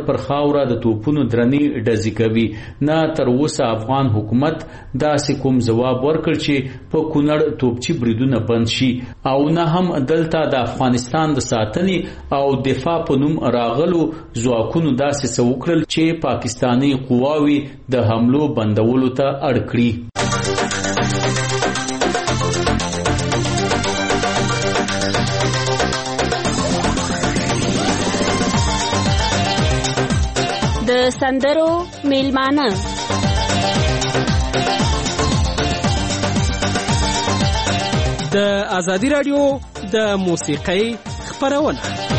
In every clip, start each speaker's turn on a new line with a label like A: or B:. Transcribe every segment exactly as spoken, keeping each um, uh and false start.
A: پر خاوره د توپونو درنې ډزې کوي. نه تر اوسه افغان حکومت داسې کوم ځواب ورکړ چې په کونړ توپچي بریدونه بند شي او نه هم دلته د افغانستان د ساتنې او دفاع په نوم راغلو ځواکونو داسې څه وکړل چې پاکستاني قواوې د حملو بندولو ته اړ کړي.
B: د سندرو میلمانه
C: د ازادي رادیو د موسیقۍ خپرونه.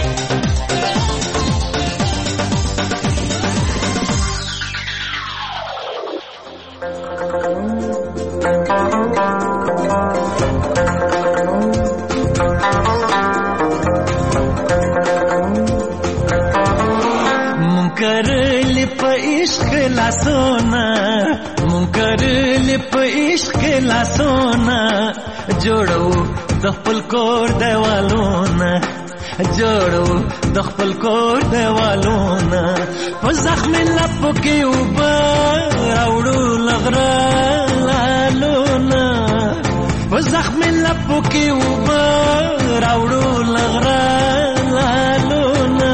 D: منکرل په عشق لاسونه منکرل په عشق لاسونه جوړو د خپل کور دیوالونه جوړو د خپل کور دیوالونه په زخم لپو کې اوبه راوړو لغره لالونه په زخم لپو کې اوبه راوړو لغره لالونه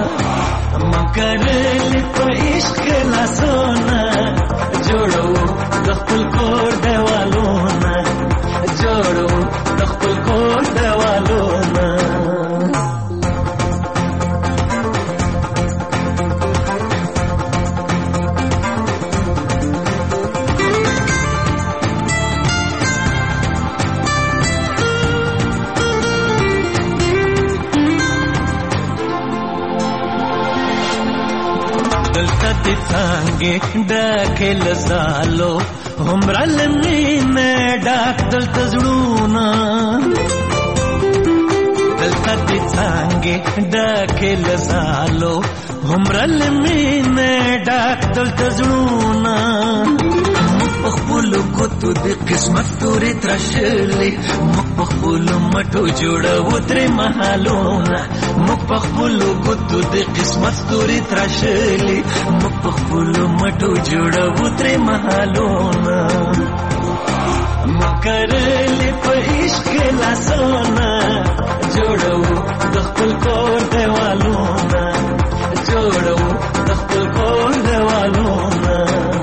D: منکرل په عشق لاسونه جوړو د خپل کور دیوالونه جوړو د خپل کور دیوالونه. دلته دې څانګې ډکې له زالو همره له مینې ډک دلته زړونه دلته دې څانګې ډکې له زالو همره له مینې ډک دلته زړونه په خپلو ګوتو د قسمت تورې تراشلې موږ په خپلو مټو جوړوو ترې مهالونه موږ په خپلو ګوتو د قسمت تورې تراشلې موږ په خپلو مټو جوړوو ترې مهالونه منکرلې په عشق لاسونه جوړوو د خپل کور دیوالونه جوړوو د خپل کور دیوالونه.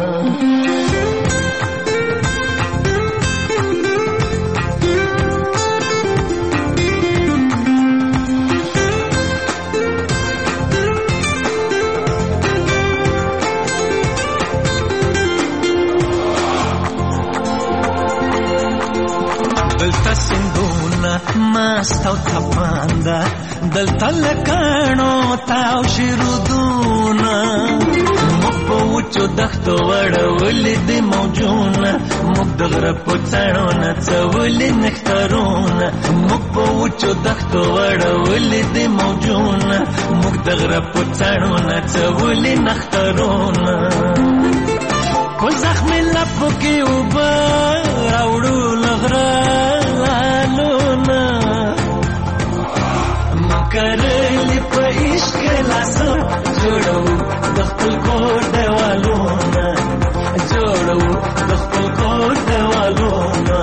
D: دلته سندونه مست او تپانده دلته لکاڼو تاو شیرودونه موږ په وچو دښتو وړولې دي موجونه موږ د غره په څڼو نڅولې نښترونه موږ په وچو دښتو وړولې دي موجونه موږ د غره په څڼو نڅولې نښترونه په زخم لپو کې اوبه راوړو لغره لالونه منکرلې په عشق لاسو جوړو د خپل کور دیوالونه جوړو د خپل کور دیوالونه.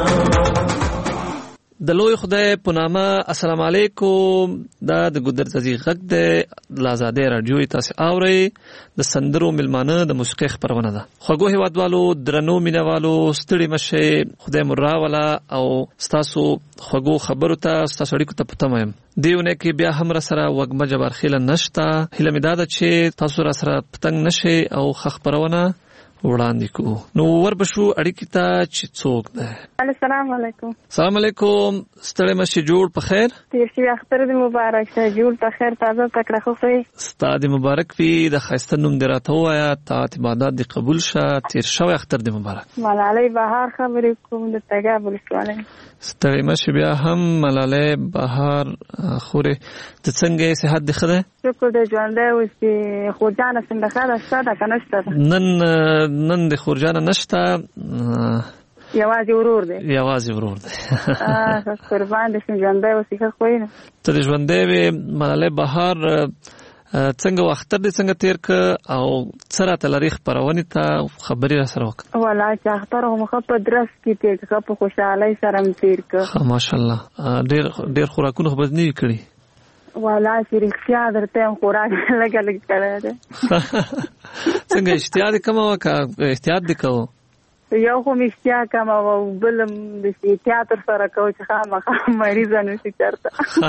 E: د لوی خدای په نامه السلام علیکم. دا د ګودر ځي غږ د آزادۍ رادیو تاسو اورئ. د سندرو ملمانه د موسیقۍ خبرونه ده. خوږو هیوادوالو درنو مینوالو ستړي مشه خدای مو راولا او تاسو خوږو خبرو ته تاسو اړیکو ته پته مې دیونه کې بیا هم را سره وګمه جبر خیل نشتا هله مې دا چې تاسو را سره پتنګ نشي او خبرونه وړاندې کو. نو وربشو اړیکې ته چې څوک ده.
F: السلام علیکم.
E: السلام علیکم. ستړي مشه جوړ په خیر.
F: تیر شي اختر دې مبارک شه. جوړ په خیر تازه تکړه خو خې.
E: ستاد مبارک وي. د خاصه نوم دراته وایا تا عبادت دې قبول شه. تیر شو اختر دې مبارک.
F: ملالۍ بهار خبرې کوم د تګاب ولسوالۍ.
E: ستړي مشه بیا هم ملالۍ بهار خوره د څنګه صحت دې خده.
F: شکر دې ژوندې اوسې. خو جان څنګه خاله ستاده کنه ستاده.
E: نن نن د خورجانه نشته.
F: یوازې ورور دی.
E: یوازې ورور دی.
F: اه قربان دې ژوندې اوسې خو نه.
E: ته ژوندې وي ملالۍ بهار څنګه اختر دې څنګه تیر ک او سره تاریخ پرونی ته خبري را سره وک
F: ولا چې اختر هم په درس کې تیر ک په خوشحالي سره تیر ک
E: ماشاءالله ډېر ډېر خوراکونه خو بزنی کړی
F: ولا چې رښتیا درته خوراک لګا لګ کړه
E: څنګه احتیاط کوم وک احتیاط وکاو
F: یو خو مشتیا کوم او بل د تیاتر سره کو چې خامخا مریض نه شي چرته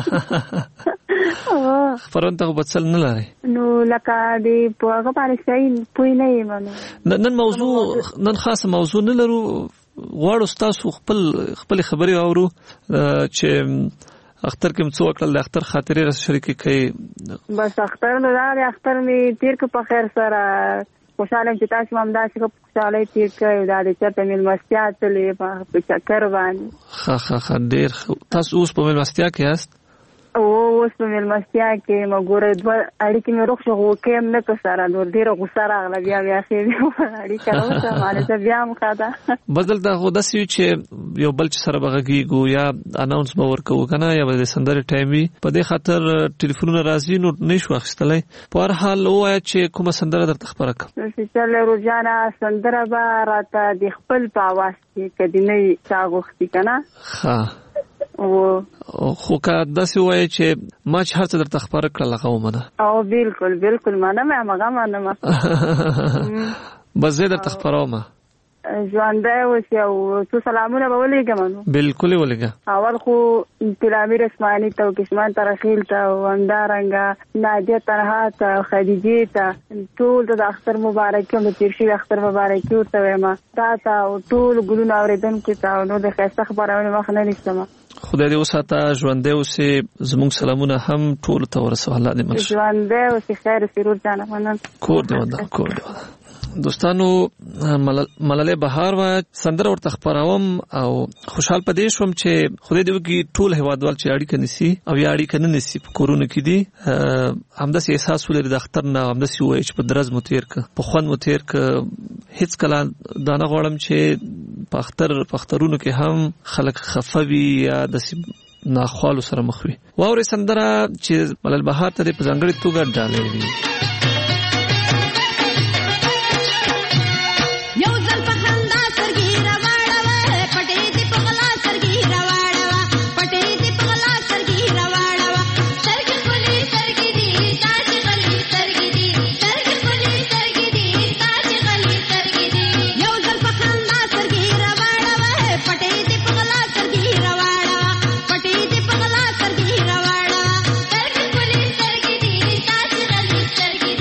E: فرون ته بچل نه لري
F: نو لکه دی په هغه باندې شي پوی نه یم
E: نن موضوع نن خاص موضوع نه لرو غواړو تاسو خپل خپل خبري اورو چې اختر کوم څو کړل د اختر خاطرې را شریک کړي
F: بس اختر نو دا اختر می تیر کو په خیر سره خوشاله چې تاسو هم دا چې خوشاله تیر کړئ دا د چرته ملمستیا تلې په چکر باندې
E: ها ها ها ډېر تاسو اوس په ملمستیا کې یاست
F: او اوس په ملمستیا کې مګوره دوه اړیکې مې روښه هو کې نه که سره نور ډېر غوسه راغله بیا بیا خې اړیکه اوسه مالته بیا مخاده
E: بدل دا خو داسې چې یو بل چې سره بغږیږو یا اناونس به ورکو کنه یا د سندره ټایم وي په دې خاطر ټلیفونونه راځي نو نشو اخیستلای په هر حال وای چې کومه سندره درته خبره کوم
F: چې له روزانه سندره به راته د خپل په आवाज کې کدی نه چاغوختي کنه
E: ها او خو کا داسې وای چې ما چې هر څه درته خبره کړل هغه ومنه
F: او بالکل بالکل منه مې هغه منه
E: بس زه درته خبره ومه
F: ژوندۍ اوسې او څو سلامونه به ولېږم نو
E: بالکل یې ولېږه
F: اول خو تلامیر اسماني ته او کشمان ترخیل ته او همدارنګه نادیه تنها ته او خدیجې ته ټول د اختر مبارکي او د تېر شوي اختر مبارکي ورته وایم تا ته او ټول ګلونه اورېدونکو ته او نور د ښایسته خبرونې مخ نه نیسم
E: خدای دې وساته ژوندۍ اوسې زموږ سلامونه هم ټولو ته ورسوه الله دې مل
F: ژوندۍ اوسې خیر سرور جانه مننه
E: کور دې ودان کور دې ودان دوستانو ملاله بهار وا سندره ورته خبروم او خوشحال پدې شوم چې خدای دې وکي ټول هوادوال چې اړیکه نسی او یا اړیکه نه نسی په کورونه کې دي همداسې احساس ولري د اختر نه همداسې وای چې په درز متیر ک په خوان متیر ک هیڅ کله دانه غوړم چې په اختر په اخترونو کې هم خلک خفوي یا د ناخوالو سره مخ وي واوري سندره چې ملاله بهار ته په ځانګړي توګه ډالې وي
G: Sergi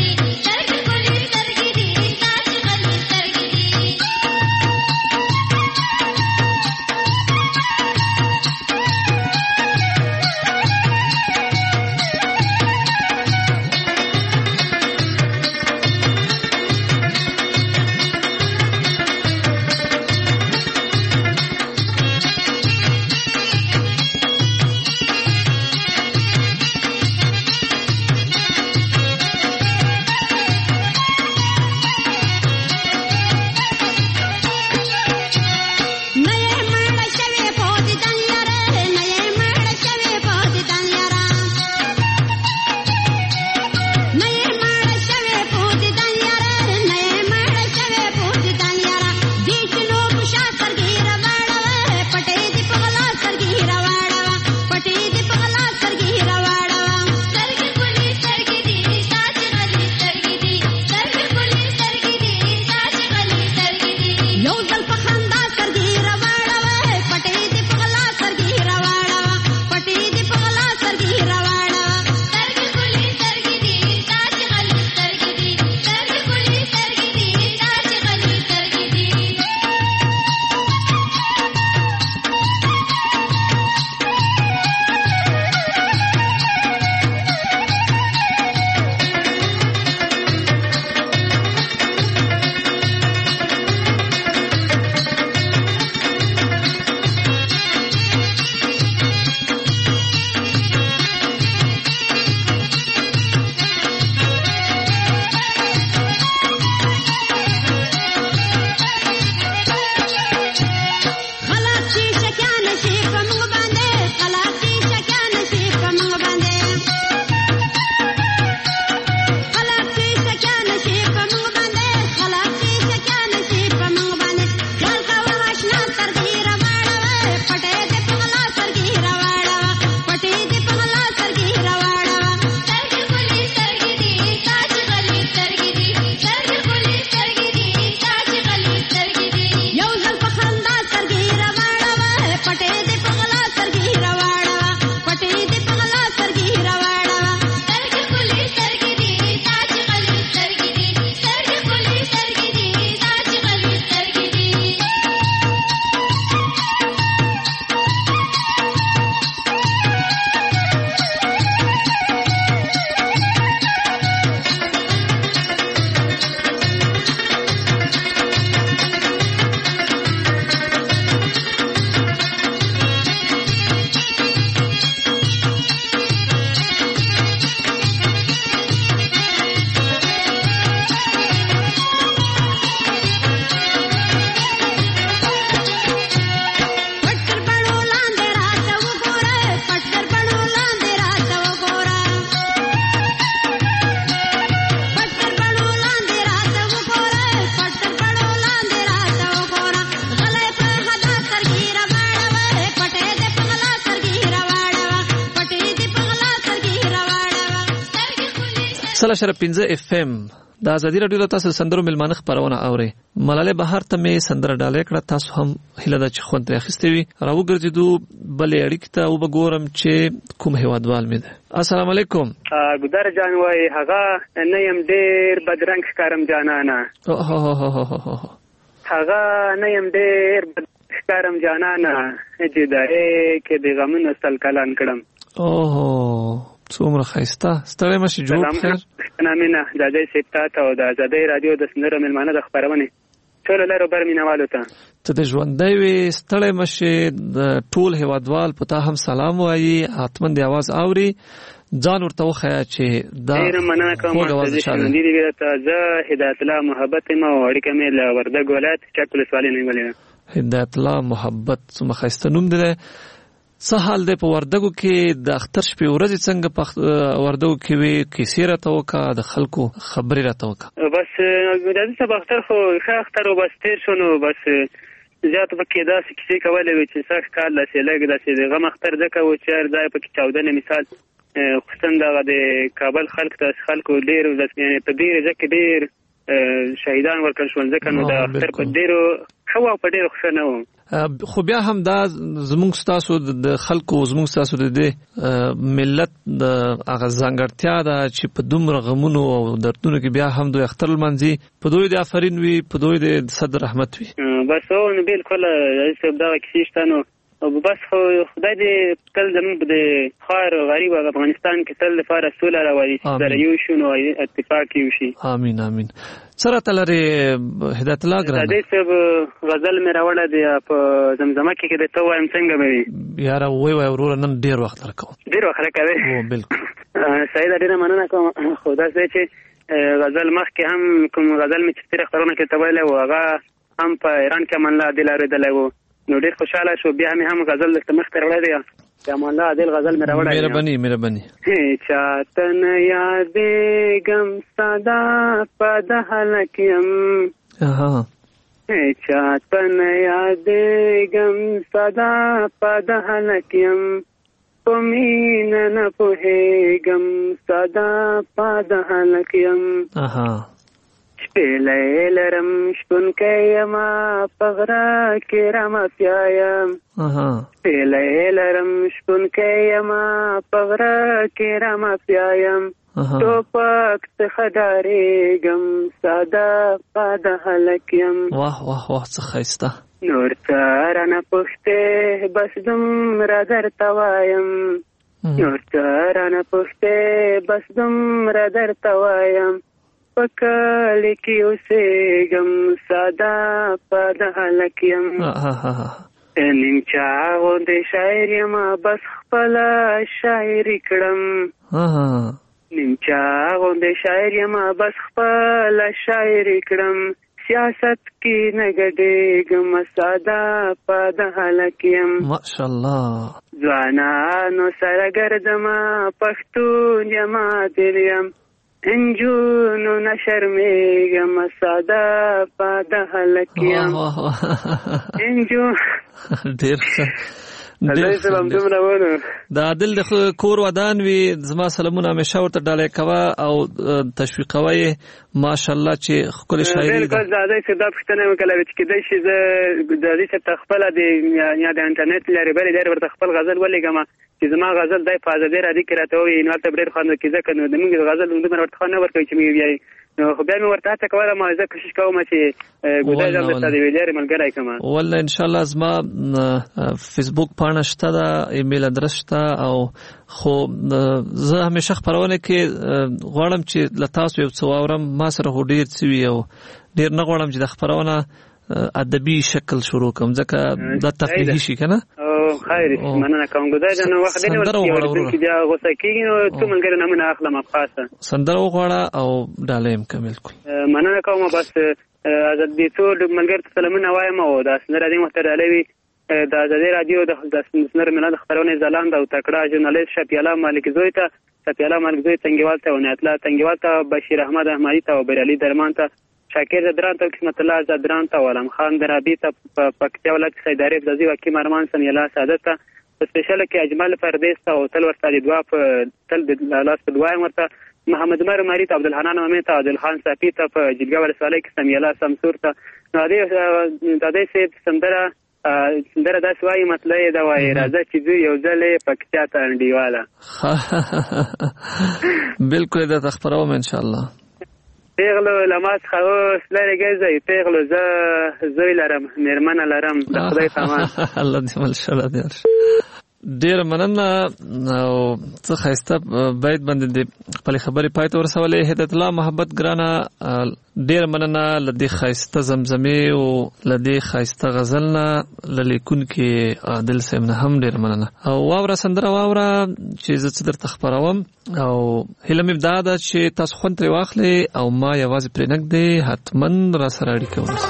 E: سل اشاره پنځه اف ام د ازادي رادیو له تاسو سندرو ملمانه خبرونه اوري. ملاله بهر ته می سندره ډالې کړه، تاسو هم هله د چخوند اخیستې وي. راو ګرځیدو بلې اړیکې ته او بګورم چې کوم هیوادوال می ده. السلام علیکم.
G: ګدار جان وای هغه نه يم ډیر بدرنګ ښکارم جانانا.
E: او هو هو هو هو
G: هغه نه يم ډیر ښکارم جانانا چې دا کې د غمونو سل کلان کړم.
E: اوه څومره خیسته ستړی مشي جوړ خیر.
G: نامینه د دې سپتات او د ازادي رادیو د سندرو ملمانه د خبرونه ټول لرو بر مینوالو ته
E: ته د ژوندۍ وي ستړی مشي د ټول هیوادوال پتا هم سلام وایي، اتمن دی आवाज اوري، ځان ورته وخیا چې دا
G: ډیر مننه کوم چې شاندې دی ته زه هدایت الله محبت ما وړکه مې له وردګ ولایت چکل سوالې نه ولې.
E: هدایت الله محبت څومره خیسته نوم دی. څه حال دی په وردګو کې د اختر شپې ورځې څنګه په وردګو کې وي کیسې راته وکړه د خلکو خبرې راته وکړه.
G: بس د دې سبا اختر خو ښه اختر و بس تیر شو نو بس زیات پکې داسې کیسې کولې وي چې سخت کار لاسې لګ داسې د غم اختر ځکه و چې هر ځای پکې چاودنې مثال خصوصا دغه د کابل خلک ته خلکو ډېر یعنې په ډېر ځکه ډېر شهیدان ورکړل شول ځکه نو د اختر په ډېرو ښه او په ډېرو ښه نه و.
E: خو بیا هم دا زموږ ستاسو د خلکو زموږ ستاسو د دې ملت د هغه ځانګړتیا ده چې په دومره غمونو او دردونو کې بیا هم دوی اختر لمانځي، په دوی د آفرین وي، په دوی د صدر رحمت وي.
G: بس هو نو بالکل دغه کیسې شته نو بس خو خدای دې تل زموږ د خار غریب افغانستان کې تل لپاره سوله راولي چې سره یو شو نو اتفاق یو شي.
E: امین امین. سره تلری هدایت الله ګرانه
G: د دې سب غزل مې راوړه دی په زمزمه کې کې د تو وایم څنګه به وي
E: یاره وای وای ورور نن ډیر وخت راکو
G: ډیر وخت راکوي.
E: او بالکل
G: سعید ډیر مننه کوم. خدا دې چې غزل مخ کې هم کوم غزل مې چې تیر خبرونه کې تبایله و هغه هم په ایران کې منلا دلاره دلغو نو ډیر خوشاله شو. بیا مې هم غزل د مخ ته راوړی دی یا مولا عادل غزل مې راوړی.
E: مهرباني مهرباني.
G: چاتن یادېږم ساده په د هلکیم
E: اها
G: چاتن یادېږم ساده په د هلکیم په مینه نه پوهېږم ساده په د هلکیم
E: اها
G: شپېلۍ لرم شپونکی یمه په غره کې رمه پیایم شپېلۍ لرم شپونکی یمه په غره کې رمه پیایم ټوپک څخه ډارېږم ساده پاده هلک یم.
E: واه واه واه څه ښایسته.
G: نور څه رانه پوښتې بس دومره درته وایم نور څه رانه پوښتې بس دومره درته وایم په کلي کې اوسېږم ساده پاده هلک یم. نیم چا غوندې شاعر یم بس خپله شاعري کړم نیم چا غوندې شاعر یم بس خپله شاعري کړم سیاست کې نه ګډېږم ساده پاده هلک یم.
E: ماشاءالله.
G: ځوانانو سره ګرځم پښتون یم عادل یم انجونو نه شرمېږم ساده پاده هلک یم. انجو
E: ډېر ښه د عادل د کور ودان وي زما سلامونه همیشه ورته ډالۍ کوه او تشویقوه یې ماشاءالله چې ښکلې شاعري ده.
G: بالکل د هغې څه دا پوښتنه مې وکړله چې کیدای شي زه د هغې څخه خپله د یا د انټرنیټ لارې بلې لارې ورته خپل غزل ولیږم چې زما غزل دی په ازادي رادیو کې راته ووایي نو هلته به ډېر خوند وکړي ځکه نو زموږ د غزل دومره ورته خوند نه ورکوي چې موږ ویایي نو خو بیا مې ورته هڅه کوله ما زه کوشش کوم چې ګودای ځان درته د یوې لارې ملګری کړم.
E: والله انشاءالله زما فیسبوک پاڼه شته ده ایمیل ادرس شته او خو زه همیشه خپرونه کې غواړم چې له تاسو یو څه واورم. ما سره خو ډېر څه وي او ډېر نه غواړم چې د خپرونه ادبي شکل شروع کوم ځکه دا تفریحي شي که نه.
G: خیر مننه کوم ګودای ځان وخت دی نو چې بیا غوسه کېږي نو څو ملګري نمونه اخلم خاصه
E: سندره وغواړه او ډالۍ یم که بالکل
G: مننه کوم. بس ازادي ټول ملګرو ته سلامونه وایم او دا سندره دې محته ډالۍ وي د ازادي رادیو د سندر ملت خبرونه ځلاند او تکړه ژورنالیست شفیع مالک زوی ته شفیع مالک زوی تنګیوال ته عنایت الله تنګیوال ته بشیر احمد احمدی ته او بریالي درمان ته شاکر زدران ته قسمت الله زدران ته علم خان درابی ته پکتیا ولایت سید عارف زازی وکیم ارمان سمیلا سعادت ته په سپیشل کې اجمل پردیس ته او تل ورته دعا په تل د لاس په دعا مرته محمد عمر مری ته، عبدالحنان مامې ته، عادل خان صافي ته، په جلګه ولسوالۍ کې سمیلا سمسور ته. نو د دې صاحب سندره سندره داسې وایي، مطلب یې دا وایي راځه چې ځو یو ځل یې پکتیا ته انډیواله.
E: بالکل دا خپروم انشاءالله.
G: پیغلو لما څخه اوس لرې ګرځئ، پیغلو زه زوی لرم، مېرمنه لرم، د خدای په امان.
E: الله دې ملشله دې ډېر مننه. او څه ښایسته بیت باندې د خپلې خبرې پای ته ورسولې. هدایت الله محبت ګرانه ډېر مننه له دې ښایسته زمزمې او له دې ښایسته غزل نه، له لیکونکي عادل صاحب نه هم ډېر مننه. او واوره سندره واوره چې زه څه درته خپروم، او هیله مې دا ده چې تاسو خوند ترې واخلئ او ما یوازې پرې نږدې حتما را سره اړیکه ونیسئ.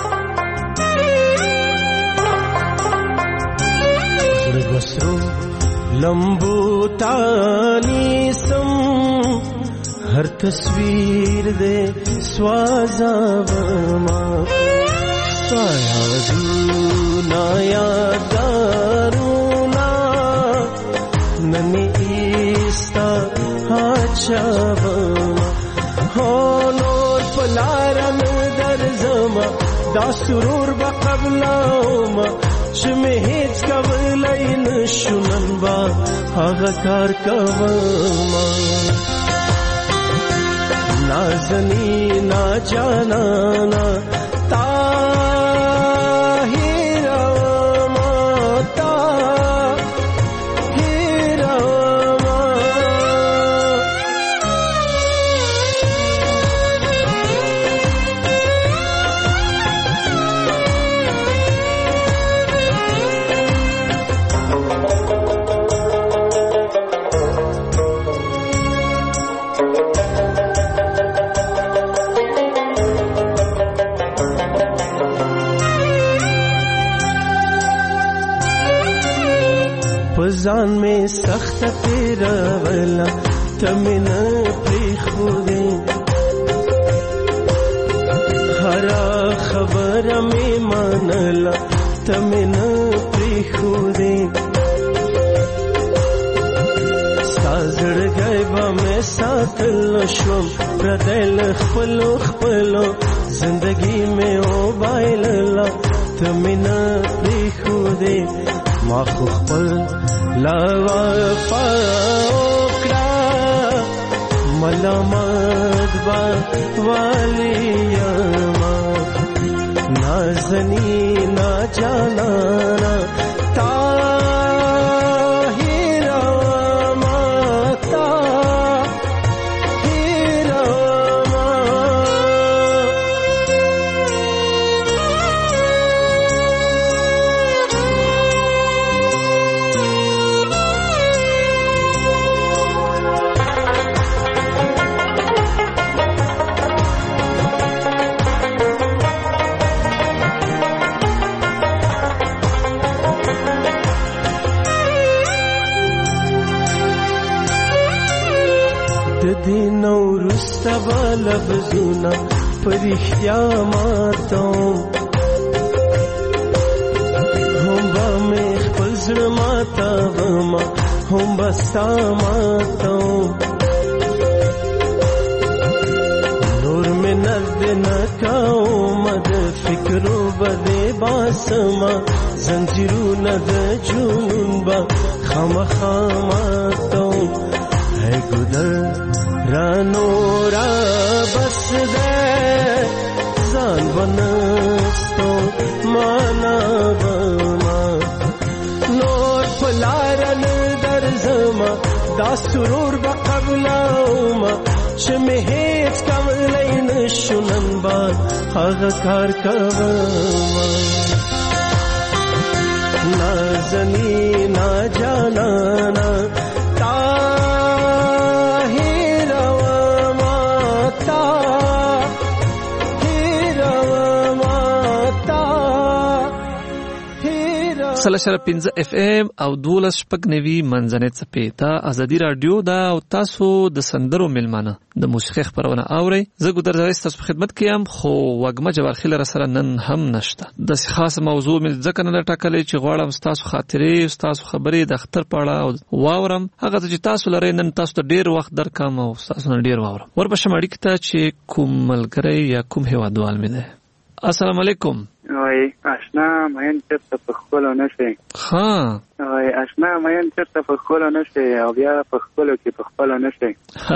H: وسرو لمبو تانی سم ہر تصویر دے سوازا ورما سایا دونا یادارونا ننی ایستا ہاچا ورما ہو نور پلارن در زما دا سرور بقبلاوما چمه هیچ کولای نشونن با هغه کار کوما نازنی نا جانانا تاهیرا ماتا هیرا پزان میں سخت تیرا ولا تمن پری خودے ہرا خبر میں مانلا تمن پری خودے سازڑ گئے با میں ساتھ لشوم پردیل خپلو خپلو زندگی میں او بائللا تمن پری خودے ما خو خپل لا وفا وکړه ملامت با والی یما نازنی نا جانانا تاهیرا ماتا هیرا دین ورسته بلبزونه پرختیا ماتم هم با می خپل زړه ماتوم هم به ستا ماتم نور مې نزد نه کوم د فکرو بده باسم زنجیرونه د جنون به خامخا ماتم ہے گدر رانو را بس دے زان بنستو مانا بما نور پلارن در زما دا سرور بقبلاوما چمه هیچ کولین شنن با آغا کار کوما نازنی نا جانانا
E: سل شر پنځه اف ام او دولس شپږ نوي منځنۍ څپې ته ازادي رادیو دا او تاسو د سندرو ملمانه د موسیقي خبرونه اورئ. زه ګودر زویس تاسو په خدمت کې یم، خو وګمه جوارخیل را سره نن هم نشته. د خاصه موضوع مې ځکه نه ټاکلې چې غواړم تاسو خاطرې تاسو خبرې د اختر په اړه واورم. هغه چې تاسو لري نن تاسو ته ډیر وخت درکم او تاسو نه ډیر واورم. ورپسې مړی ته چې کوم ملګری یا کوم هیوادوال مې ده. السلام علیکم.
I: وای آشنا مېن چرته په خپل نشي.
E: ها
I: وای آشنا مېن چرته په خپل نشي او بیا په خپل کې په خپل نشي.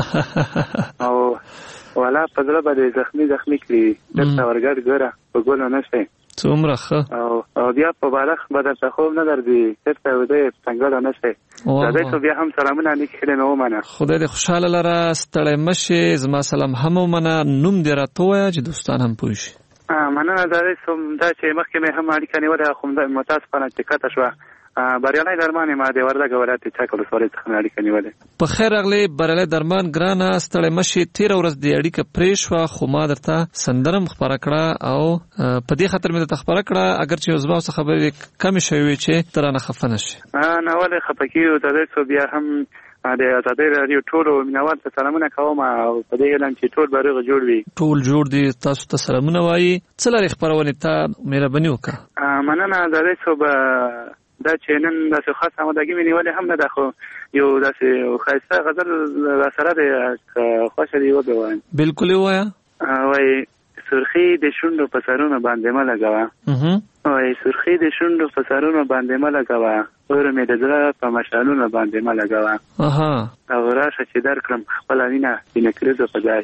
I: او ولا په ځل باندې زخمی زخمی کړی درته ورګړ ګره په ګول نشي.
E: څومره ښه.
I: او او بیا په بالغ بدل ته خوب نه درځي چرته ودې څنګه نشي. دا دې ته بیا هم سلامونه نکړي نو منه. خدای
E: دې خوشاله لره ستړی مشه. زما سلام هم منه. نوم دې راته وایي چې دوستان هم پوه شي.
I: مننه. دا سم دا چې مخکې مې هم اړیکه نیولې خو د متاسفانه چې کته شوه بریالي درمان ما د وردګ ولایت چاکل سوري څخه اړیکه نیولې.
E: په خیر اغلی بریالي درمان ګرانه ستړی مشي. تیر ورځ د اړیکه پرې شوه خو ما درته سندرم خبره کړه او په دې خاطر مې درته خبره کړه اگر چې زما څخه خبرې کم شوي چې ترانه خفه نشي.
I: نه ولې خفه کیږو ته دې بیا هم د ازادي رادیو ټولو مینوال ته سلامونه کوم او په دې اعلان چې ټول بروغ جوړ وي.
E: ټول جوړ دي. تاسو ته سلامونه وایي. څه لري خبرونه ته مهرباني وکړه.
I: مننه. دا دې صوب دا چې نن د خاصه آمادګي مې نیولې هم نه ده خو یو داسې خاصه غزل را سره د خوښه دی وګورم.
E: بالکل وایا.
I: وای سرخی د شونډو په سرونو باندې ما لګاوه. وای سرخی د شونډو په سرونو باندې ما لګاوه. اور مې د زړه په مشالونو باندې ما لګاوه.
E: اها.
I: او راشه چې درکړم خپل وینه د نکریزو په ځای.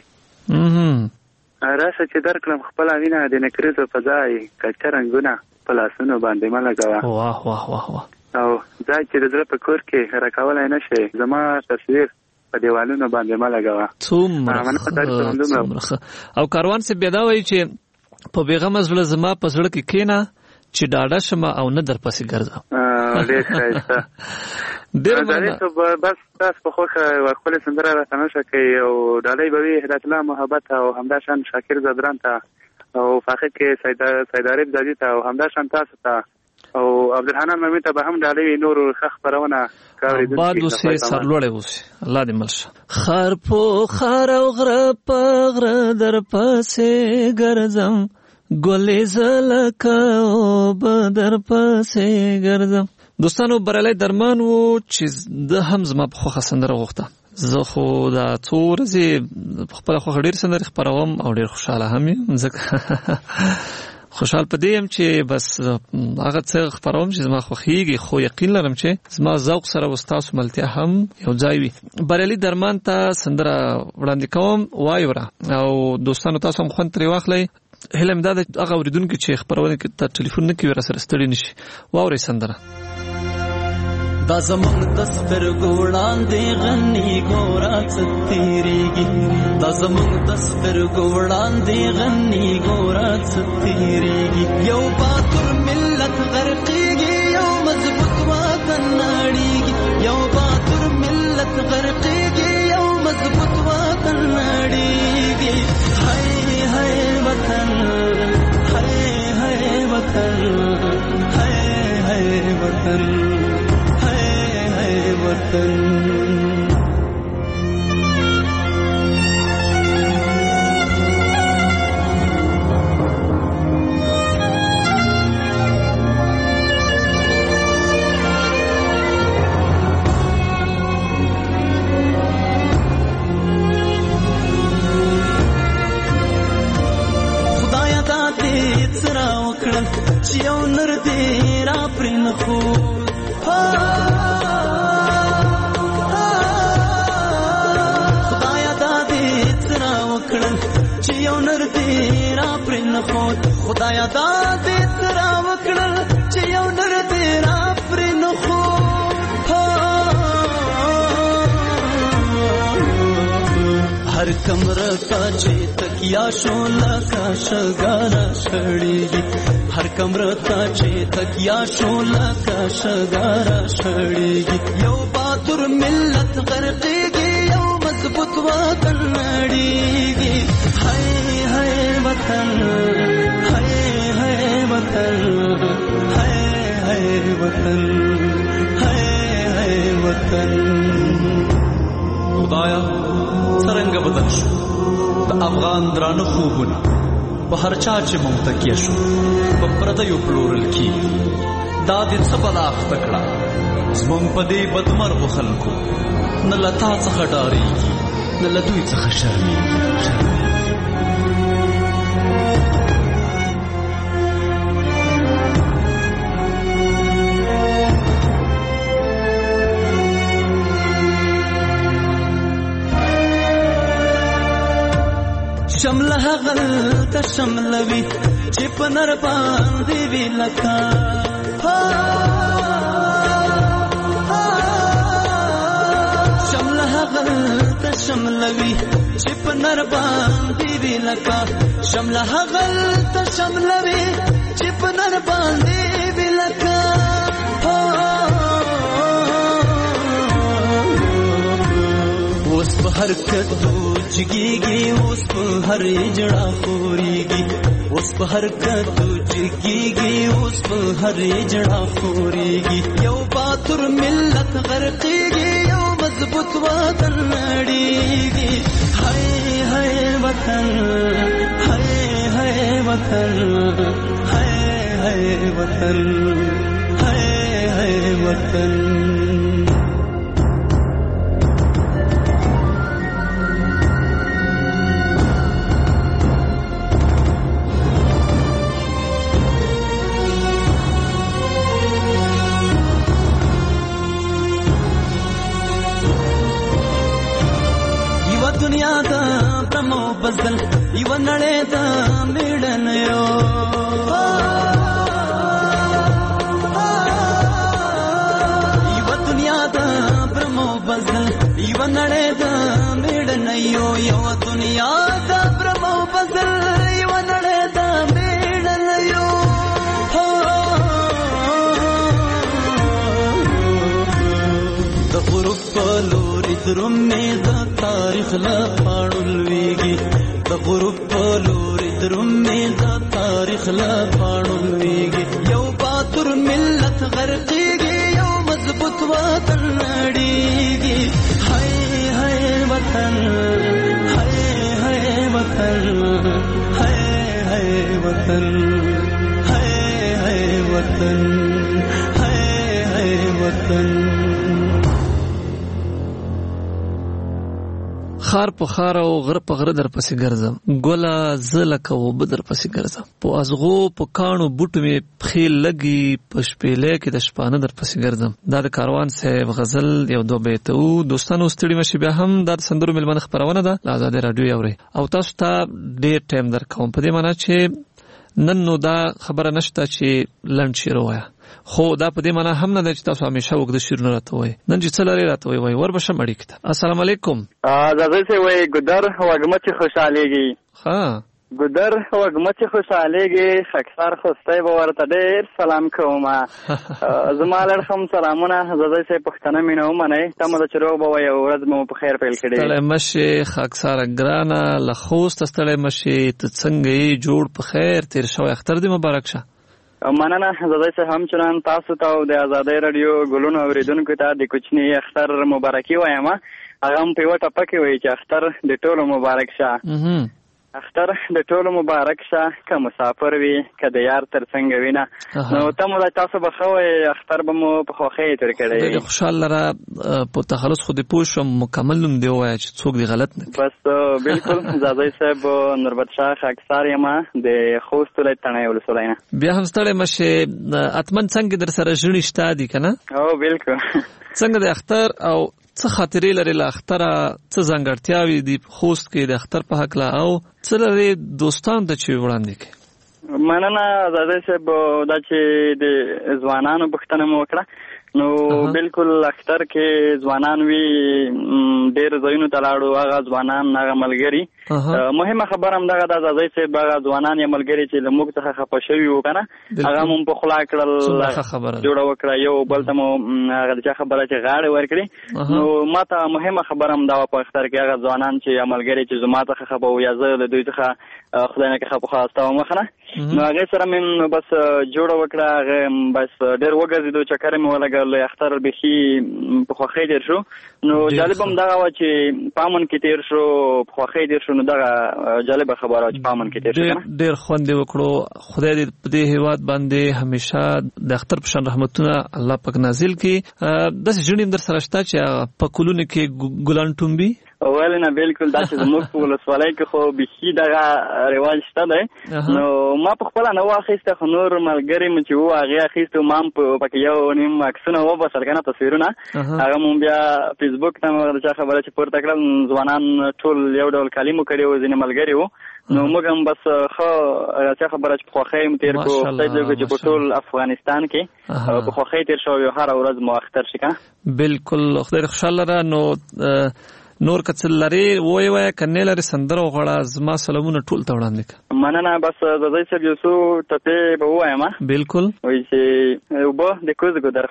E: اها.
I: راشه چې درکړم خپل وینه د نکریزو په ځای. کچا رنگونه په لاسونو باندې ما لګاوه.
E: واه واه واه واه.
I: او دا چې د زړه په کور کې راکولای نشي زما تصویر په دیوالونو باندې ما لګاوه.
E: څومره. او کاروان سے بیا دا وایي چې په بیغمه زړه زما په زړه کې کینا چې ډاډه شمه او نه در پسې ګرځم.
I: ډېر ښایسته. ډېر مننه. بس تاسو په خوښه خپل سندره راته نشه کوي او ډالۍ به وي هدایت الله محبت او همدا شان شاکر زدران ته او فاخر کې سید سید عارف دادی ته او همدا شان تاسو ته او عبدالحنان ممی ته به هم ډالۍ نور خخ پرونه کوي.
E: باد اوسه سرلوړې اوسه. الله دې ملشه. خار په خار او غره په غره در پسې ګرځم ګلې زلکه او بدر پسې ګرځم. دوستانو بریالي درمان وو چې د هم زما په خوښه سندره غوښته. زه خو دا څو ورځې په خپله خوښه ډېر سندرې خپروم او ډېر خوشحاله هم یم. ځکه خوشحال په دې یم چې بس هغه څه خپروم چې زما خوښېږي خو یقین لرم چې زما ذوق سره به ستاسو ملتیا هم یو ځای وي. بریالي درمان ته سندره وړاندې کوم. وایي وره او دوستانو تاسو هم خوند ترې واخلئ. هیله مې دا ده هغه اورېدونکي چې خپرونه کې ته ټلیفون نه کوي را سره ستړي نه شي. واورئ سندره.
J: دا زمونږ د سترګو وړاندې غني ګوره څه تېرېږي. دا زمونږ د سترګو وړاندې غني ګوره څه تېرېږي. یو باتور ملت غرقېږي یو مضبوط وطن نړېږي. یو باتور ملت غرقېږي یو مضبوط وطن نړېږي. هاي هاي وطن هاي هاي وطن هاي هاي وطن هاي هاي وطن. یو نر دې را پرې نه خو خدایا دا دې څرا وکړل چې یو نر دې را پرې نه خو خدایا دا دې څرا وکړل چې یو نر دې را پرې نه خو هر کمره تا چې تکیا شو لکه شګاره شړېږي. هر کمره تا چې تکیا شو لکه شګاره شړېږي. یو باتور ملت غرقېږي یو مضبوط وطن نړېږي. هاي هاي وطن هاي هاي وطن هاي هاي وطن هاي هاي وطن
C: خدایا څرنګه بدل شو د افغان درانه خوبونه په هر چا چې مونږ تکیه شو په پردیو پلورل کی دا دې څه بلا اخته کړه زمونږ په دې بدمرغو خلکو نه له تا څخه ډارېږي نه له دوی څخه شرمېږي
J: شمله غل ته شملوي چې په نر باندې وی لکا شمله غل ته شملوي چې په نر باندې وی لکا شمله غل ته شملوي چې په نر باندې وی لکا اوس په حرکت جگیگی اوس په هر جڑا خوريږي اوس په حرکت جگیگی اوس په هر جڑا خوريږي یو باتور ملت غرقيږي یو مضبوط وطن نړيږي هاي هاي وطن هاي هاي وطن هاي هاي وطن هاي هاي وطن دنیا دا برمو بزل یو نړۍ دا میړن یو یو دنیا دا برمو بزل یو نړۍ دا میړن یو یو دنیا دا برمو بزل یو نړۍ دا میړن یو د غروب په لوري درومې د تاریخ لا پاړولېږي د غروب په لوري درومې د تاریخ لا پاړولېږي یو باتور ملت غرقېږي یو مضبوط وطن نړېږي هاي هاي وطن هاي هاي وطن هاي هاي وطن هاي هاي وطن هاي هاي وطن خار په خار او غر په غر در پسې ګرځم ګولا زله کو بدر پسې ګرځم په ازغو په کانو بوټو می پخې لګي په شپېلې کې د شپانه در پسې ګرځم دا د کاروان صاحب غزل یو دو بیت او دوستانو ستړي مشي بیا هم د سندرو ملمن خبرونه ده آزاد رادیو یوري او تاسو ته ډېر ټایم در کوم په دې معنی چې نن نو دا خبره نشته چې لنډ شي روایا خو دا په دې معنی هم نه ده چې تاسو همیشه وګد شیرونه راته وای نن چې څه لري راته وای وای ور بشم اړیکه السلام علیکم
K: زازه سي وای ګدر وګمچ خوشاليږي
A: ها
K: ګدر وګمچ خوشاليږي اکثر خوستای به ورته ډېر سلام کوم زمالر هم سلامونه زازه سي پښتنه مينو منه تاسو د چروغ به وای ورځ مو په خیر پیل کړی
E: ستړی مشه اکثر ګرانا لخوست ستړی مشه ته څنګه جوړ په خیر تیر شو اختر دې مبارک شه
K: مننه زده چې هم چنان تاسو ته د آزادۍ رادیو ګلونو اوریدونکو ته د کوچنی اختر مبارکي وایم هغه هم په وټه پکې وایي چې اختر د ټولو مبارک شه اختر د ټولو مبارک شه که مسافر وي که د یار تر څنګ وینه نو ته مو تاسو به خوي اختر به مو په خوخه تر کړی
E: د خوشاله را په تخلص خو دې پوه شم مکمل نوم دی وای چې څوک دی غلط نه
K: بس بالکل زادای صاحب نوربت شاه اکثر یما د خوست ولایت تنه ولسوالینه
E: بیا هم ستړی مشه اتمن څنګه در سره ژړی شته دي کنه
K: او بالکل
E: څنګه د اختر او څه خاطرې لري له اختره څه ځانګړتیاوې دي خوست کې د اختر په حق لا او څه لري دوستان ته چې وړاندې کې
K: مننه زاده صاحب دا چې د ځوانانو پښتنه مو وکړه نو بالکل اختر کې ځوانان وی ډېر ځایونو ته لاړو هغه ځوانان هغه ملګري مهمه خبره هم دغه د زاده صاحب هغه ځوانان یې ملګري چې له موږ څخه خپه شوي وو کنه هغه مون په خلا کړل جوړ وکړه یو بل ته مو هغه د خبره چې غاړه ورکړي نو ماته مهمه خبره هم دا په اختر کې هغه ځوانان چې ملګري چې زما څخه خپه وو یا زه له دوی څخه خدای نه خپه خواسته مخنه نو هغه سره مې بس جوړ وکړه، هغه بس ډېر وګرځېدو، چکر مې ولګول، اختر بخي په خوښۍ تیر شو. نو جالب هم دغه و چې پامن کې تیر شو، په خوښۍ تیر شو. نو دغه جالب خبره چې پامن کې تیر شو.
J: ډېر خوند وکړو. خدای دې په دې هیواد باندې همیشه د اختر په شان رحمتونه الله پاک نازل کړي. داسې ژوند در سره شته چې په کلونو کې ګلان ټومبي؟
K: ولې نه، بالکل. دا چې زموږ په ولسوالۍ کې خو بخي دغه رواج شته دی. نو ما په خپله نه واخیسته، خو نور ملګري مې چې وو هغې اخیستو، ما هم پکې یو نیم عکسونه وباسل که نه، تصویرونه. هغه مو بیا فیسبوک ته مې د چا خبره چې پورته کړل، ځوانان ټول یو ډول کالي مو کړي وو، ځینې ملګري وو. نو موږ هم بس ښه هغه چا خبره چې په خوښۍ مو تېر کړو، خدای دې وکړي چې په ټول افغانستان کې په خوښۍ تېر شو، یو هره ورځ مو اختر شي که نه.
J: بالکل، خدای دې خوشحاله لره. نو نور کڅل لري وای وای کنه لري سندره وغړه، زما سلامونه ټول ته وړاندې کا.
K: مننه. بس د دې سره یو څو ټپې به وایم.
J: بالکل.
K: وای چې وبو د کوزګو در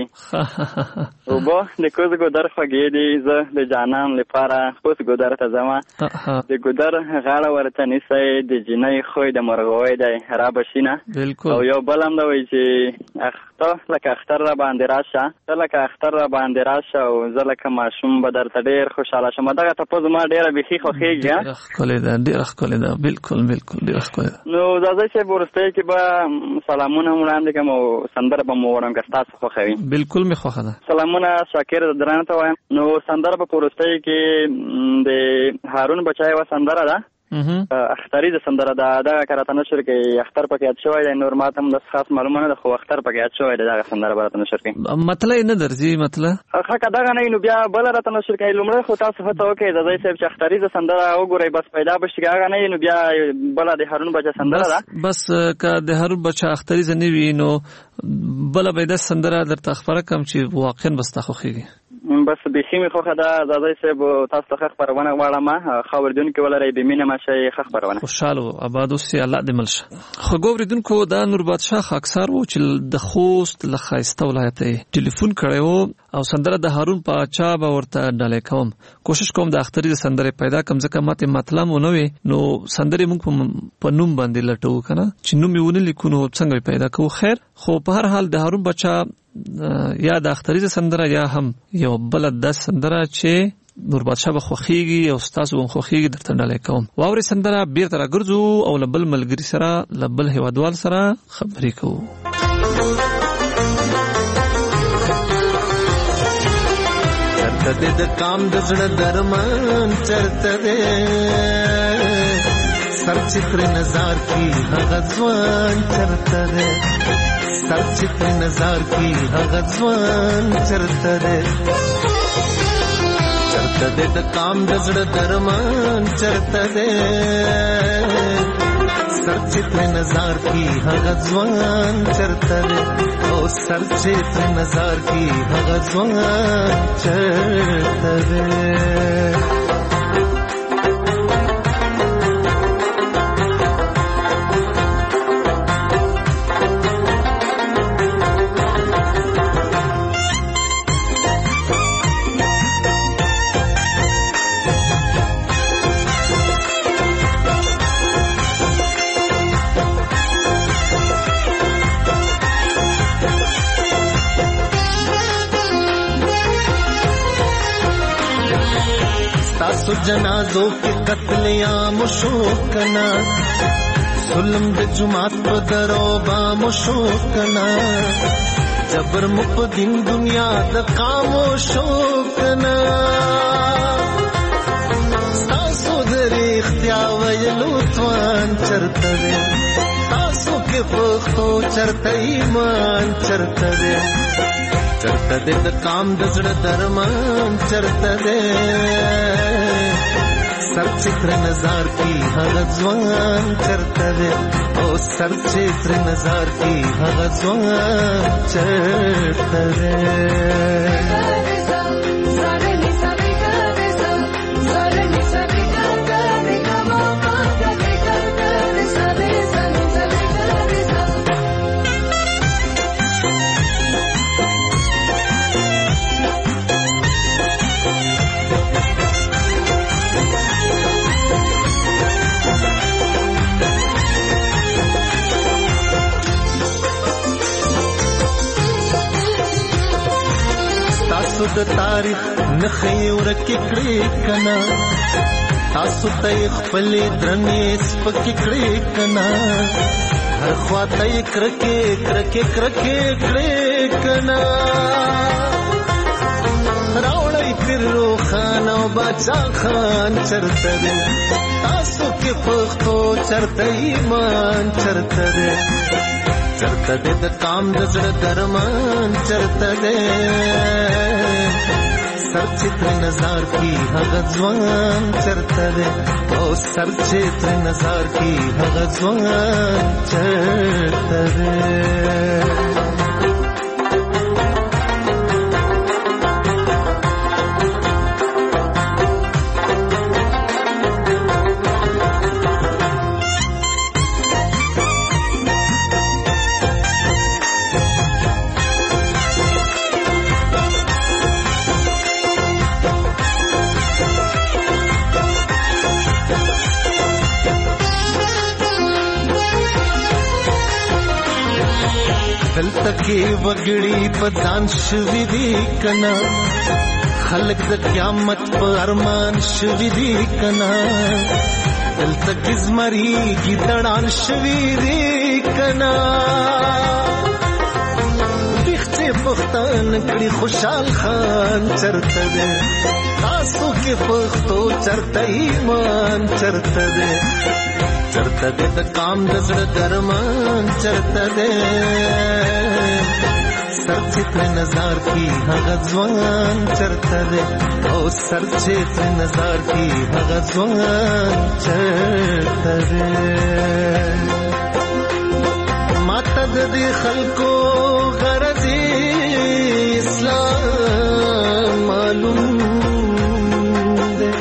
K: خوګېدی، وبو د کوزګو در خوګېدی، زه د جانان لپاره پوس ګودر ته ځم، د ګودر غاړه ورته نیسي، د جنۍ خوې د مرغوي دی را بشینه.
J: بالکل.
K: او یو بل هم دا وای چې اخته لکه اختر را باندې راشه، ته لکه اختر را باندې راشه، او زه لکه ماشوم به درته ډېر خوشاله شم. دغه ټپه زما ډېره بېخي خوښېږي.
J: ډېره ښکلې ده، ډېره ښکلې ده. بالکل بالکل ډېره ښکلې ده.
K: نو زازی صاحب وروستۍ کې به سلامونه هم وړاندې کړم او سندره به مو ووایم که ستاسو خوښوي.
J: بالکل مې خوښه ده.
K: سلامونه شاکر درانه ته وایم. نو سندره به په وروستۍ کې د هارون بچای یوه سندره ده، اختری د سندره ده. دغه که راته نشر کوي، اختر پکې یاد شوی دی، نور ما ته هم داسې خاص معلومه نه ده، خو اختر پکې یاد شوی دی. دغه سندره به راته نشر کوي.
J: مطلب یې نه درځي؟ مطلب
K: ښه که دغه نه وي نو بیا بله راته نشر کوي. لومړی خو تاسو هڅه وکړئ د ځای صاحب چې اختریزه سندره وګورئ، بس پیدا به شي. که هغه نه وي نو بیا بله د هارون بچه سندره ده.
J: بس که د هارون بچه اختریزه نه وي نو بله به یې داسې سندره درته خپره کړم چې واقعا به ستا خوښېږي.
K: بس بیخي مې خوښه ده زادی صاحب، تاسو ته ښه خپرونه غواړم، ښه اورېدونکي ولرئ، بې مینه مه شئ، ښه خپرونه.
J: خوشحاله و اباد اوسئ، الله دې مل شه. خوږو اورېدونکو، دا نور بادشاه خاکسار و چې د خوست له ښایسته ولایت یې ټلیفون کړی و او سندره د هارون پاچا به ورته ډالۍ کوم. کوشش کوم د اختري د سندرې پیدا کړم، ځکه ماته مطلب ونه وي نو سندرې موږ په نوم باندې لټوو که نه، چې نوم یې ونه لیکو نو څنګه پیدا کوو. خیر، خو په هر حال د هارون پاچا یا د اختریزه سندره یا هم یو بل د سندره چې نور بادشاه به خوښیږي او ستاسو به خوښیږي درته ډالۍ کوم. واورې سندره بیرته راګرځو او له بل ملګري سره، له بل هیوادوال سره خبرې کوو.
D: چرته دې د کام د زړه درمان، چرته دې سر چتر نظر کی هغه ځوان، چرته دې سر چتر نظر کی هغه ځوان، چرته دې چرته دې د کام د زړه درمان، چرته دې سر چتر نظر کی هغه ځوان، چرته دې او سر چتر نظر کی هغه ځوان، چرته دې. تاسو جنازو کې قتل عام شو کنا، ظلم د جماعت په درو با مشو کنا، جبر مپ دین دنیا د خاموشو کنا، تاسو درې اختیار ویلو توان، چرته دې تاسو کې پختو چرته ایمان، چرته دې چرته دې د کام د زړه درمان، چرته دې سر چتر نظر کی هغه ځوان، چرته دې او سر چتر نظر کی هغه ځوان، چرته دې.
H: د تاریخ نخې ورکې کړې کنا تاسو ته خپل درنې سپکې کړې کنا هر خواته کرکې کرکې کرکې کړې کنا راوړی پیرو خان او باچا خان چرته دې تاسو کې پښتو چرته ایمان چرته دې چرته دې د کام د زړه درمان چرته دې سرچتر نظر کی هغه ځوان چرته دې او سرچتر نظر کی هغه ځوان چرته دې دلته کې وګړي په ځان شوي دي کنا خلک د قیامت په ارمان شوي دي کنا دلته کې زمري ګیدړان شوي دي کنا بخته پښتون کړي خوشحال خان چرته دې تاسو کې پښتو چرته ایمان چرته دې چرته دې د کام د زړه درمان چرته دې سرچتر نظر کی هغه ځوان چرته دې او سرچتر نظر کی هغه ځوان چرته دې ماته دې خلکو غرضی اسلام معلوم دې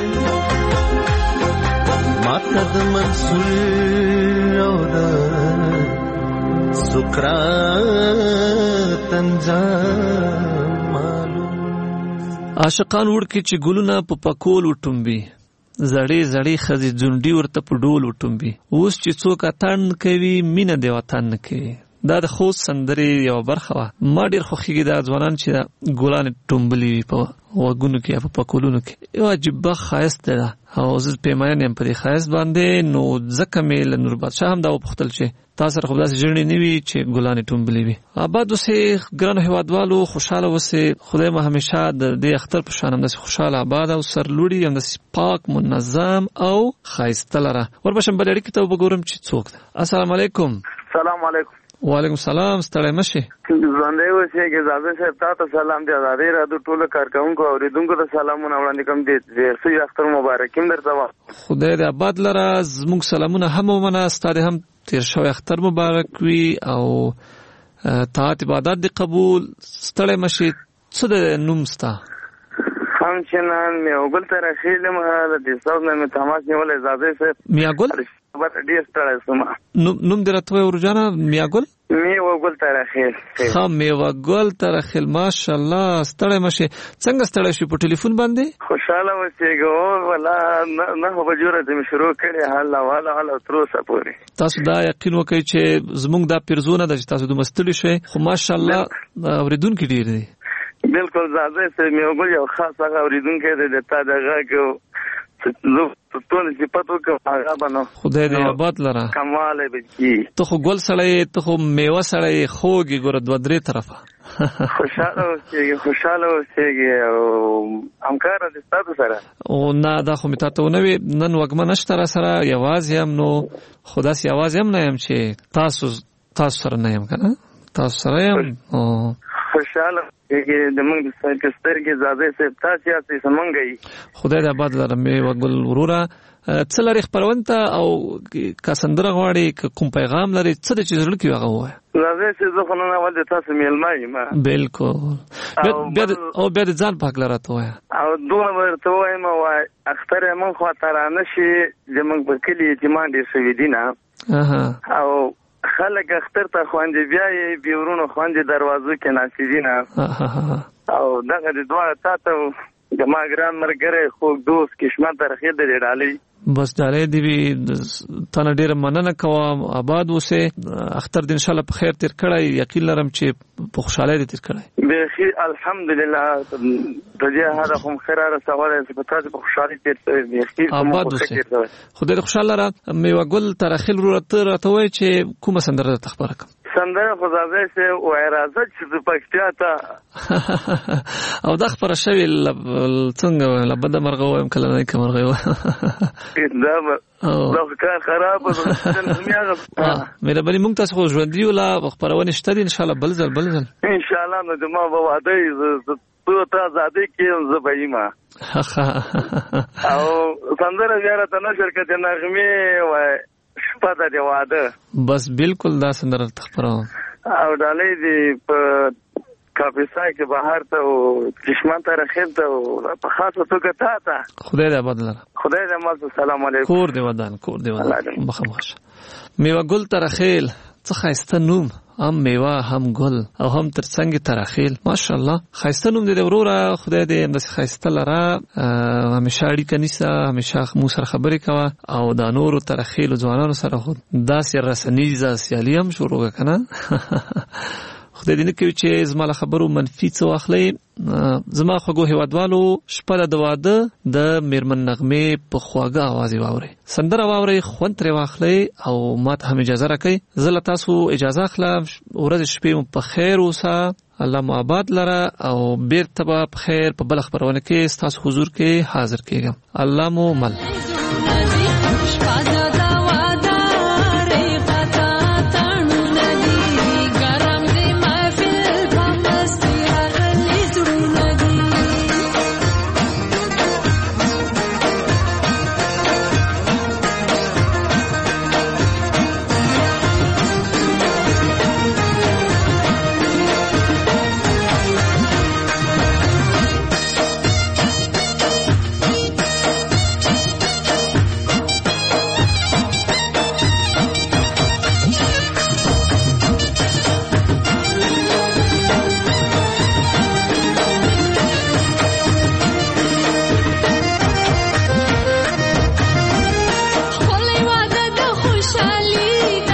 H: ماته د منصور او د سکرات انجام معلوم
J: عاشقان وړکي چې ګلونه په پکول وټومبي زړې زړې خزي جونډي ورته په ډول وټومبي اوس چې څوک اتن کوي مینه دی وطن کوي دا د خوست سندرې یو برخه وه ما ډېر خوښېږي دا ځوانان چې ګلانې ټومبلي وي په غوږونو کې یا په پکولونو کې یو عجیبه ښایست دی دا او زه پیماین یم په دې ښایست باندې نو ځکه مې له نور بادشاه هم دا وپوښتل چې تا سره خو داسې ژړې نه وي چې ګلانې ټومبلي وي آباد اوسې ګرانو هېوادوالو خوشحاله اوسې خدای مو همیشه د دې اختر په شان همداسې خوشحاله آباد او سرلوړي همداسې پاک منظم او ښایسته لره وربشم بلې اړیکې ته وګورم چې څوک ده السلام علیکم
L: سلام علیکم
J: وعلیکم سلام ستړی مشې
L: ژوندی اوسې ګزازه صاحب تا ته سلام دی ازادۍ راډیو ټولو کارکوونکو اوریدونکو ته سلامونه وړاندې کوم دې ښه اختر مبارک هم درته وایم
J: خدای دې آباد لره زموږ سلامونه هم ومنه ستا دې هم تیر شوی اختر مبارک وي او طاعت عبادت دې قبول ستړی مشې څه د نوم ستا
L: همچنان میاګل ته راخېلم د دې صاحب نه مې تماس نیولی ازادۍ صاحب
J: میاګل
L: ډېر ستړی شوم
J: نوم دې راته وایه ورجانه میاګل
L: میوه ګل ته راخېل
J: ښه میوه ګل ته راخېل ماشاءالله ستړی مشې څنګه ستړی شوې په ټلیفون باندې
L: خوشحاله اوسېږه ولا نهه بجو ورځې مې شروع کړې هله واله هله تر اوسه پورې
J: تاسو دا یقین وکړئ چې زموږ دا پیرزونه ده چې تاسو دومره ستړي شوئ خو ماشاءالله اورېدونکي ډېر دي
L: بالکل زاده صاحب میوګل یو خاص هغه اورېدونکی دی د تا د غږ ټول صفت وکړه هغه بنو
J: خدای دې آباد لره
L: کمال بچي
J: ته خو ګل سړی ته خو میوه سړی خوږې ګوره دوه درې طرفه
L: خوشحاله اوسېږي خوشحاله اوسېږي او همکاره دې ستاسو سره
J: او نه دا خو مې تا ته ونه وي نن وږمه نشته را سره یوازې یم نو خو داسې یوازې هم نه یم چې تاسو تاسو سره نه یم که نه تاسو سره یم
L: خوشحاله د موږ د سترګې زاده صاحب تاسې یاستئ زمونږ یي
J: خدای دې آباد لره میوه ګل وروره څه لرې خپرونې ته او که سندره غواړې که کوم پیغام لرې څه دی چې زړه کې وي هغه ووایه
L: زاده صاحب زه خو نن اول د تاسو میلمه یم
J: بلکل او بیا د ځان په هکله راته ووایه
L: او دونه به درته ووایم اختر یې موږ خواته رانه شي زموږ په کلي یتیمان ډېر شوي دي نه او خلک اختر ته خواندې بیا یې بیورونو خواندې دروازو کې ناستې دي نه او دغه د دواړه تا ته زما ګران ملګری خوږ دوست کشمن ترخیل د ډالۍ
J: بس ډالۍ دی وی تنه ډیره مننه کوم آباد اوسه اختر د ان شاء الله په خیر تیر کړی یقین لرم چې په خوشاله دې تیر کړی
L: به الحمدلله د دې هغه هم خیره سوال په تاسو په خوشاله تیر دی
J: آباد اوسه خدای دې خوشاله را میوه ګل ترخیل ورته راته وای چې کومه سندره تخبره کوم
L: سندره خدای سه وای راځه چې د پښتیا ته
J: او د خبره شوی څنګه لبد مرغه وایم کله نه کوم مرغه
L: دا دا کار خراب ده
J: مې بلی مونږ تاسو خو ژوند دی ولا خبرونه شته ان شاء الله بل ځل بل ځل
L: ان شاء الله نو جما به وعده ته ته زاده کې زبېما او سندره زیاره ته نشر کته نغمه وای شپه د وعده
J: بس بالکل دا سندره تخبره
L: او ډالۍ دی په کاپیسای کې بهر ته او چشمان ته راخېل ته په خاصه توګه تا ته
J: خدای دې آباد لره
L: خدای دې مال سلام علیکم
J: کور دې ودان کور دې ودان مخمخ میوه ګل ته راخېل څه خایسته نوم هم میوه هم ګل او هم ترڅنګ ترخیل ماشاءالله خایسته نوم دې وروره خدای دې انداز خایسته لره همیشه اړیکه نیسه همیشه مو سره خبرې کوه او دا نور ترخیل ځوانانو سره خو داسې رسنیزه سیالي هم شروع کنه خدای دې نه کوي چې زما له خبرو منفي څه واخلي زما خوږو هیوادوالو شپه د واده د میرمن نغمه په خواږه आवाज واوري سندره واوري خوند تر واخلي او ماته هم اجازه راکړي زه تاسو اجازه اخلم ورځ شپې په خیر اوسه الله مو آباد لره او بیرته په خیر په بل خبرونه کې تاسو حضور کې حاضر کېږم الله مو مل
M: خولی واده د خوشحالی